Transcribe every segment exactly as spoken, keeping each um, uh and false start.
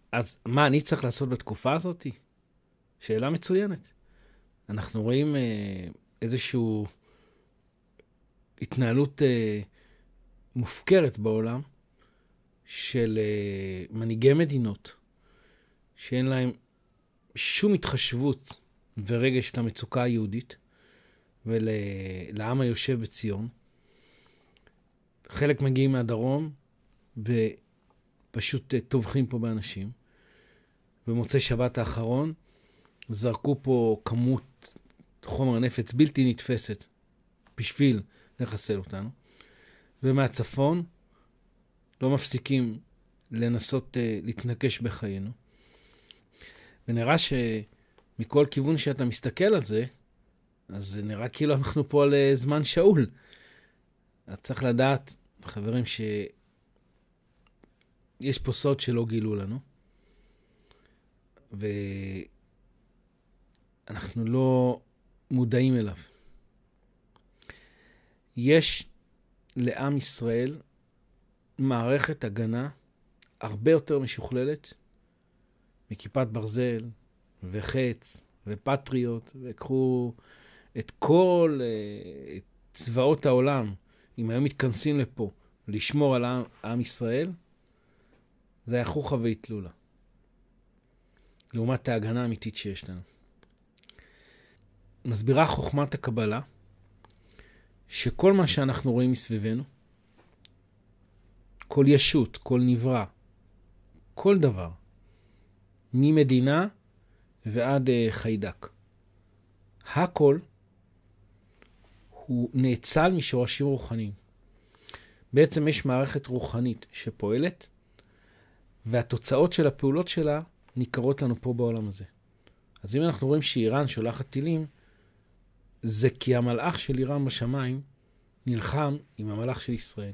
אז מה אני צריך לעשות בתקופה הזאת? שאלה מצוינת. אנחנו רואים אה, איזושהי התנהלות אה, מופקרת בעולם של אה, מנהיגי מדינות, שאין להם שום התחשבות ורגש למצוקה היהודית ולעם היושב בציון. חלק מגיעים מהדרום ופשוט אה, טובחים פה באנשים. במוצאי שבת האחרון זרקו פה כמות חומר נפץ בלתי נתפסת בשביל לחסל אותנו. ומהצפון לא מפסיקים לנסות uh, להתנקש בחיינו. ונראה שמכל כיוון שאתה מסתכל על זה, אז זה נראה כאילו אנחנו פה על uh, זמן שאול. אז צריך לדעת, חברים, שיש פה סוד שלא גילו לנו. ואנחנו לא מודעים אליו. יש לעם ישראל מערכת הגנה הרבה יותר משוכללת מכיפת ברזל וחץ ופטריות, וקחו את כל את צבאות העולם, אם היו מתכנסים לפה לשמור על עם, עם ישראל, זה היה חוכא ואטלולא. לעומת ההגנה האמיתית שיש לנו. מסבירה חוכמת הקבלה, שכל מה שאנחנו רואים מסביבנו, כל ישות, כל נברא, כל דבר, ממדינה ועד uh, חיידק, הכל הוא נאצל משורשים רוחניים. בעצם יש מערכת רוחנית שפועלת, והתוצאות של הפעולות שלה ניכרות לנו פה בעולם הזה. אז אם אנחנו רואים שאיראן שולחת טילים, זה כי המלאך של איראן בשמיים נלחם עם המלאך של ישראל.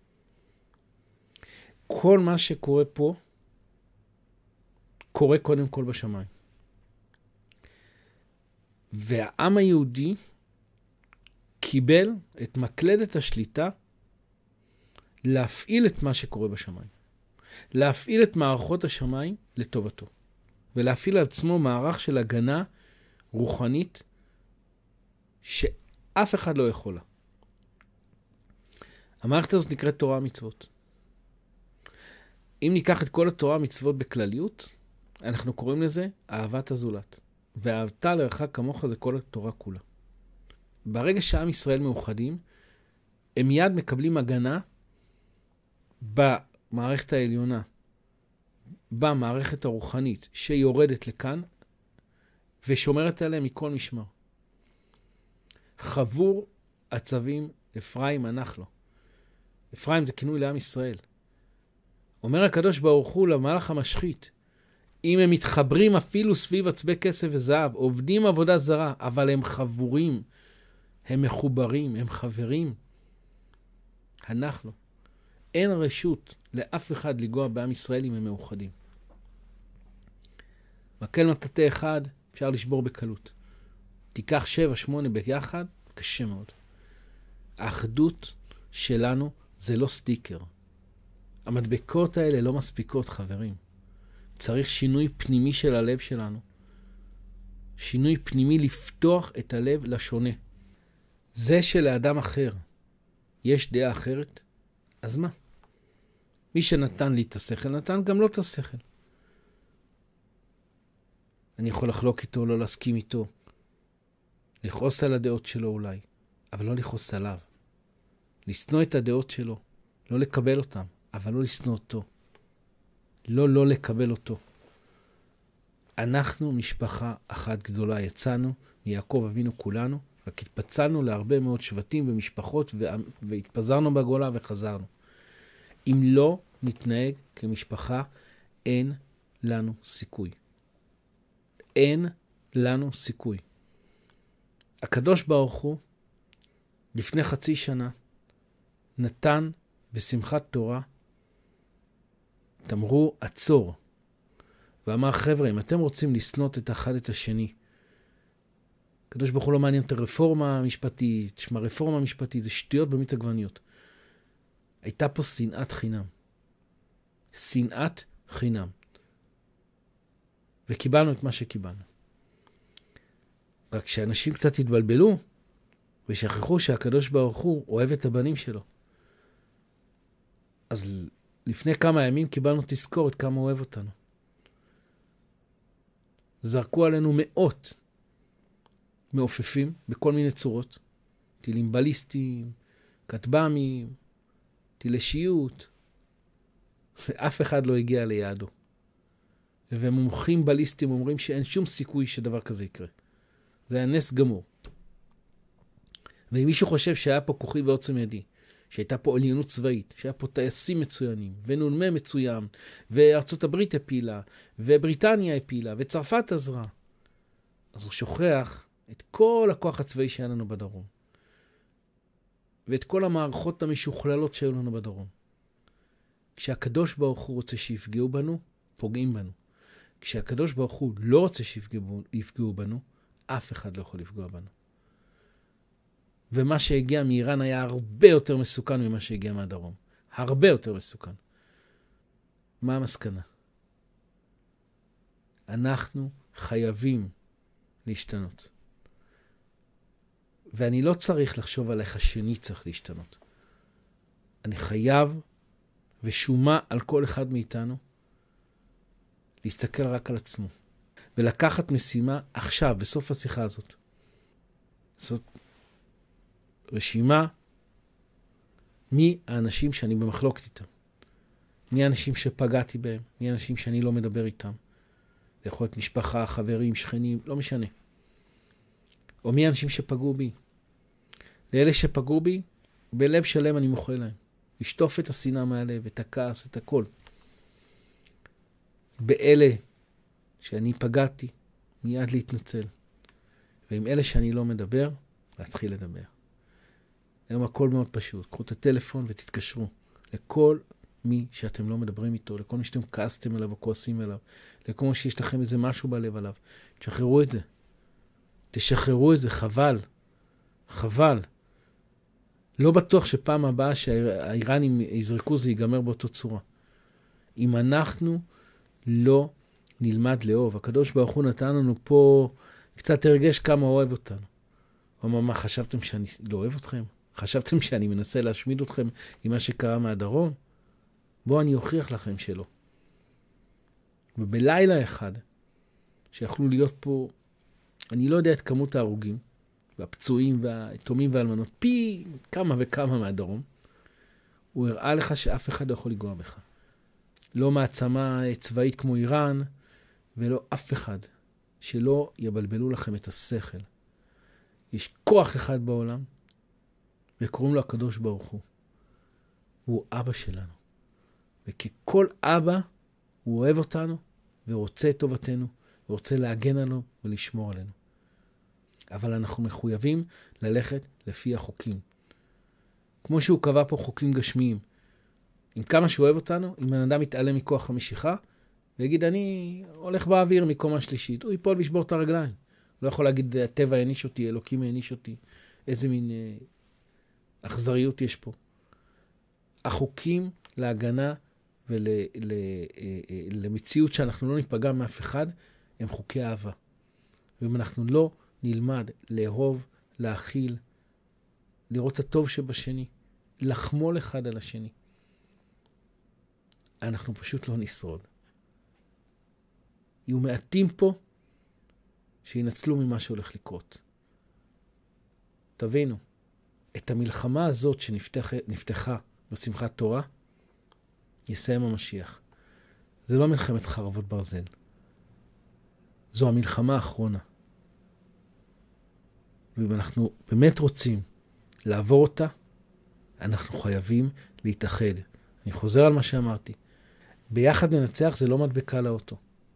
כל מה שקורה פה, קורה קודם כל בשמיים. והעם היהודי קיבל את מקלדת השליטה להפעיל את מה שקורה בשמיים. להפעיל את מערכות השמיים לטובתו. ולהפעיל על עצמו מערך של הגנה רוחנית שאף אחד לא יכול לה. המערכת הזאת נקראת תורה ומצוות. אם ניקח את כל התורה ומצוות בכלליות, אנחנו קוראים לזה אהבת הזולת. ואהבת לרעך כמוך זה כל התורה כולה. ברגע שעם ישראל מאוחדים, הם מיד מקבלים הגנה במערכת העליונה, במערכת הרוחנית שיורדת לכאן ושומרת עליהם מכל משמר. חבור עצבים אפרים ענך לו. אפרים זה כינוי לעם ישראל. אומר הקדוש ברוך הוא למלאך המשחית, אם הם מתחברים אפילו סביב עצבי כסף וזהב, עובדים עבודה זרה, אבל הם חבורים, הם מחוברים, הם חברים, הנח לו. אין רשות לאף אחד לגוע בעם ישראל אם הם מאוחדים. מקל מטאטא אחד אפשר לשבור בקלות. תיקח שבע, שמונה ביחד, קשה מאוד. האחדות שלנו זה לא סטיקר. המדבקות האלה לא מספיקות, חברים. צריך שינוי פנימי של הלב שלנו. שינוי פנימי לפתוח את הלב לשונה. זה שלאדם אחר יש דעה אחרת, אז מה? מי שנתן לי את השכל, נתן גם לא את השכל. אני יכול לחלוק איתו, לא להסכים איתו. לכעוס על הדעות שלו אולי, אבל לא לכעוס עליו. לשנוא את הדעות שלו, לא לקבל אותם, אבל לא לשנוא אותו. לא לא לקבל אותו. אנחנו משפחה אחת גדולה, יצאנו מיעקב אבינו כולנו, רק התפצלנו להרבה מאוד שבטים ומשפחות והתפזרנו בגולה וחזרנו. אם לא נתנהג כמשפחה, אין לנו סיכוי. אין לנו סיכוי. הקדוש ברוך הוא לפני חצי שנה נתן בשמחת תורה תמרור עצור. ואמר, חבר'ה, אם אתם רוצים לסנות את אחד את השני, הקדוש ברוך הוא לא מעניין את הרפורמה המשפטית, שמה רפורמה המשפטית, זה שטויות במיץ עגבניות. הייתה פה שנאת חינם. שנאת חינם. וקיבלנו את מה שקיבלנו. רק שאנשים קצת התבלבלו, ושכחו שהקדוש ברוך הוא אוהב את הבנים שלו. אז לפני כמה ימים קיבלנו תזכורת כמה הוא אוהב אותנו. זרקו עלינו מאות מעופפים בכל מיני צורות. טילים בליסטיים, כטב"מים, טילי שיוט, ואף אחד לא הגיע ליעדו. ומומחים בליסטיים אומרים שאין שום סיכוי שדבר כזה יקרה. זה היה נס גמור. ואם מישהו חושב שהיה פה כוחי ועוצם ידי, שהייתה פה עליונות צבאית, שהיה פה טייסים מצוינים, ונ"מ מצוין, וארצות הברית הפילה, ובריטניה הפילה, וצרפת עזרה, אז הוא שוכח את כל הכוח הצבאי שהיה לנו בדרום. ואת כל המערכות המשוכללות שהיו לנו בדרום. כשהקדוש ברוך הוא רוצה שיפגעו בנו, פוגעים בנו. כשהקדוש ברוך הוא לא רוצה שיפגעו בנו, אף אחד לא יכול לפגוע בנו. ומה שהגיע מאיראן היה הרבה יותר מסוכן ממה שהגיע מהדרום. הרבה יותר מסוכן. מה המסקנה? אנחנו חייבים להשתנות. ואני לא צריך לחשוב על איך השני צריך להשתנות. אני חייב ושומה על כל אחד מאיתנו להסתכל רק על עצמו. ולקחת משימה עכשיו, בסוף השיחה הזאת. זאת רשימה מי האנשים שאני במחלוקת איתם. מי האנשים שפגעתי בהם. מי האנשים שאני לא מדבר איתם. זה יכול להיות משפחה, חברים, שכנים, לא משנה. או מי האנשים שפגעו בי. לאלה שפגעו בי, בלב שלם אני מוחה להם. לשטוף את השנאה מהלב, את הכעס, את הכל. באלה שאני פגעתי, מיד להתנצל. ועם אלה שאני לא מדבר, להתחיל לדבר. היום הכל מאוד פשוט. קחו את הטלפון ותתקשרו לכל מי שאתם לא מדברים איתו, לכל מי שאתם כעסתם אליו או כועסים אליו, לכל מי שיש לכם איזה משהו בלב עליו. תשחררו את זה. תשחררו את זה, חבל. חבל. לא בטוח שפעם הבאה שהאיראנים יזרקו זה ייגמר באותו צורה. אם אנחנו לא נלמד לאהוב, הקדוש ברוך הוא נתן לנו פה קצת הרגש כמה אוהב אותנו. הוא אמר, מה, חשבתם שאני לא אוהב אתכם? חשבתם שאני מנסה להשמיד אתכם עם מה שקרה מהדרום? בואו אני אוכיח לכם שלא. ובלילה אחד, שיכלו להיות פה, אני לא יודע את כמות ההרוגים, והפצועים והתומים והאלמנות, פי כמה וכמה מהדרום, הוא הראה לך שאף אחד לא יכול לגוע בך. לא מעצמה צבאית כמו איראן, ולא אף אחד שלא יבלבלו לכם את השכל. יש כוח אחד בעולם, וקוראים לו הקדוש ברוך הוא. הוא אבא שלנו. וככל אבא, הוא אוהב אותנו, ורוצה את טובתנו, ורוצה להגן עלינו ולשמור עלינו. אבל אנחנו מחויבים ללכת לפי החוקים. כמו שהוא קבע פה חוקים גשמיים. עם כמה שהוא אוהב אותנו, אם בן אדם יתעלם מכוח המשיכה, ויגיד, אני הולך באוויר מקומה שלישית, הוא ייפול וישבור את הרגליים. לא יכול להגיד, הטבע העניש אותי, אלוקים העניש אותי. איזה מין אה, אכזריות יש פה. החוקים להגנה ולמציאות שאנחנו לא ניפגע מאף אחד, הם חוקי אהבה. ואם אנחנו לא נלמד לאהוב, להכיל, לראות את הטוב שבשני, לחמול אחד על השני, אנחנו פשוט לא נשרוד. יהיו מעטים פה שינצלו ממה שהולך לקרות. תבינו, את המלחמה הזאת שנפתחה בשמחת תורה, יסיים המשיח. זה לא מלחמת חרבות ברזל. זו המלחמה האחרונה. ואם אנחנו באמת רוצים לעבור אותה, אנחנו חייבים להתאחד. אני חוזר על מה שאמרתי. ביחד ננצח זה לא מדבקה לאוטו.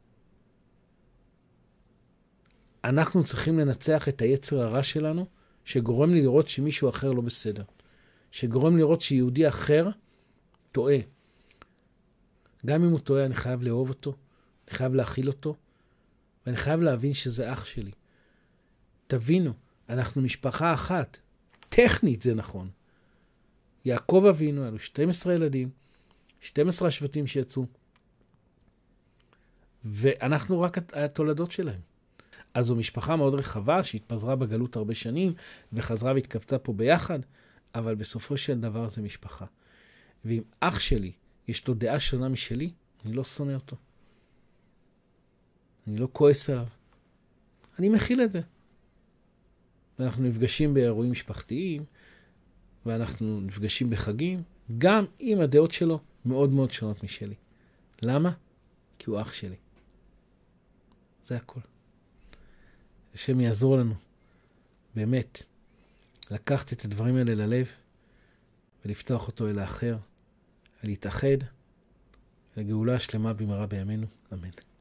אנחנו צריכים לנצח את היצר הרע שלנו, שגורם לי לראות שמישהו אחר לא בסדר. שגורם לראות שיהודי אחר טועה. גם אם הוא טועה, אני חייב לאהוב אותו, אני חייב להכיל אותו, ואני חייב להבין שזה אח שלי. תבינו, אנחנו משפחה אחת. טכנית זה נכון. יעקב אבינו, אלו שנים עשר ילדים, שנים עשר השבטים שיצאו. ואנחנו רק התולדות שלהם. אז זו משפחה מאוד רחבה, שהתפזרה בגלות הרבה שנים, וחזרה והתקבצה פה ביחד, אבל בסופו של דבר זה משפחה. ואם אח שלי יש לו דעה שונה משלי, אני לא שונא אותו. אני לא כועס עליו. אני מכיל את זה. ואנחנו נפגשים באירועים משפחתיים, ואנחנו נפגשים בחגים, גם אם הדעות שלו מאוד מאוד שונות משלי. למה? כי הוא אח שלי. זה הכל. השם יעזור לנו, באמת, לקחת את הדברים האלה ללב, ולפתוח אותו אל האחר, ולהתאחד, לגאולה השלמה במהרה בימינו. אמן.